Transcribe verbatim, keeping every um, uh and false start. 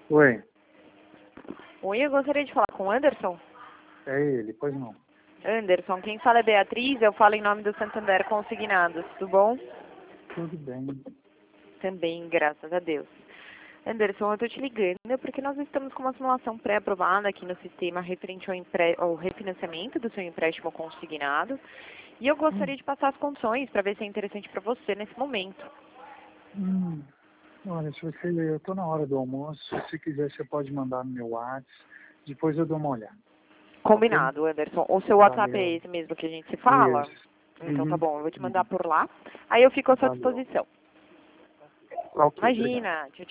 Oi, Oi, eu gostaria de falar com o Anderson. é ele, pois não. Anderson, quem fala é Beatriz, eu falo em nome do Santander Consignados, tudo bom? Tudo bem. Também, graças a Deus. Anderson, eu estou te ligando porque nós estamos com uma simulação pré-aprovada aqui no sistema referente ao, empre... ao refinanciamento do seu empréstimo consignado e eu gostaria de passar as condições para ver se é interessante para você nesse momento. Hum, olha, se você, eu estou na hora do almoço, se você quiser você pode mandar no meu WhatsApp, depois eu dou uma olhada. Combinado, Anderson. O seu WhatsApp Valeu. é esse mesmo que a gente se fala? Isso. Então tá Uhum. bom, eu vou te mandar Uhum. por lá. Aí eu fico à sua Valeu. disposição. Ok, obrigado. Imagina, tchau,